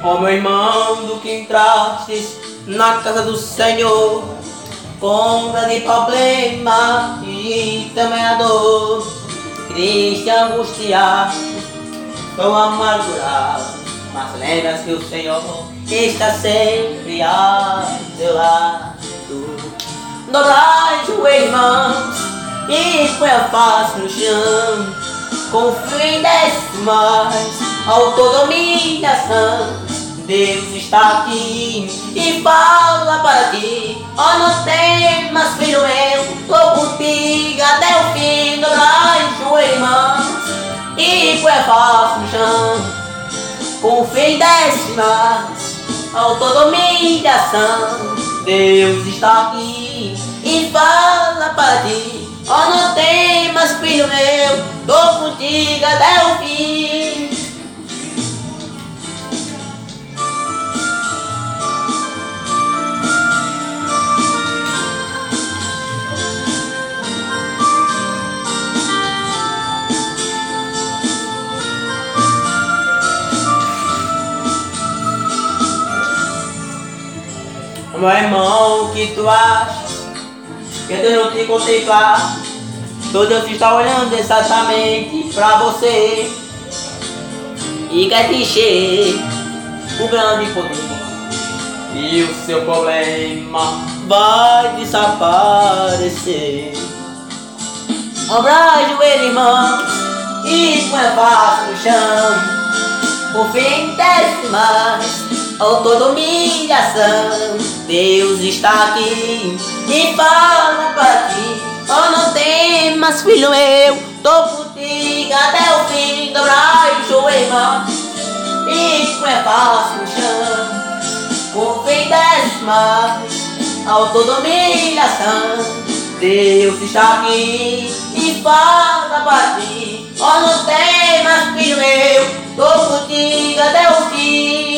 Ó meu irmão, do que entrastes na casa do Senhor, com grande problema e também a dor, triste, angustiado, tão amargurado, mas lembra-se que o Senhor está sempre ao teu lado. Dobrai joelhos, irmãos, e põe a face no chão, confia em mais ao toda humilhação. Deus está aqui e fala para ti. Ó, não temas, filho meu, tô contigo até o fim. Dobrai joelhos, irmãos, e põe a face no chão, confia em mais ao toda humilhação. Deus está aqui e fala para ti. Ó, não temas, filho meu, tô contigo até o fim. Meu irmão, o que tu achas? Que Deus não te contemplar? Todo Deus está olhando exatamente pra você e quer te encher o grande poder, e o seu problema vai desaparecer. Dobrai joelhos, irmãos, e põe a face no chão, confia em mais ao toda humilhação. Deus está aqui e fala para ti. Oh, não temas, filho meu, tô contigo até o fim. Dobrai joelhos, irmãos, e põe a face no chão, confia em mais ao toda humilhação. Deus está aqui e fala para ti. Oh, não temas, filho meu, tô contigo até o fim.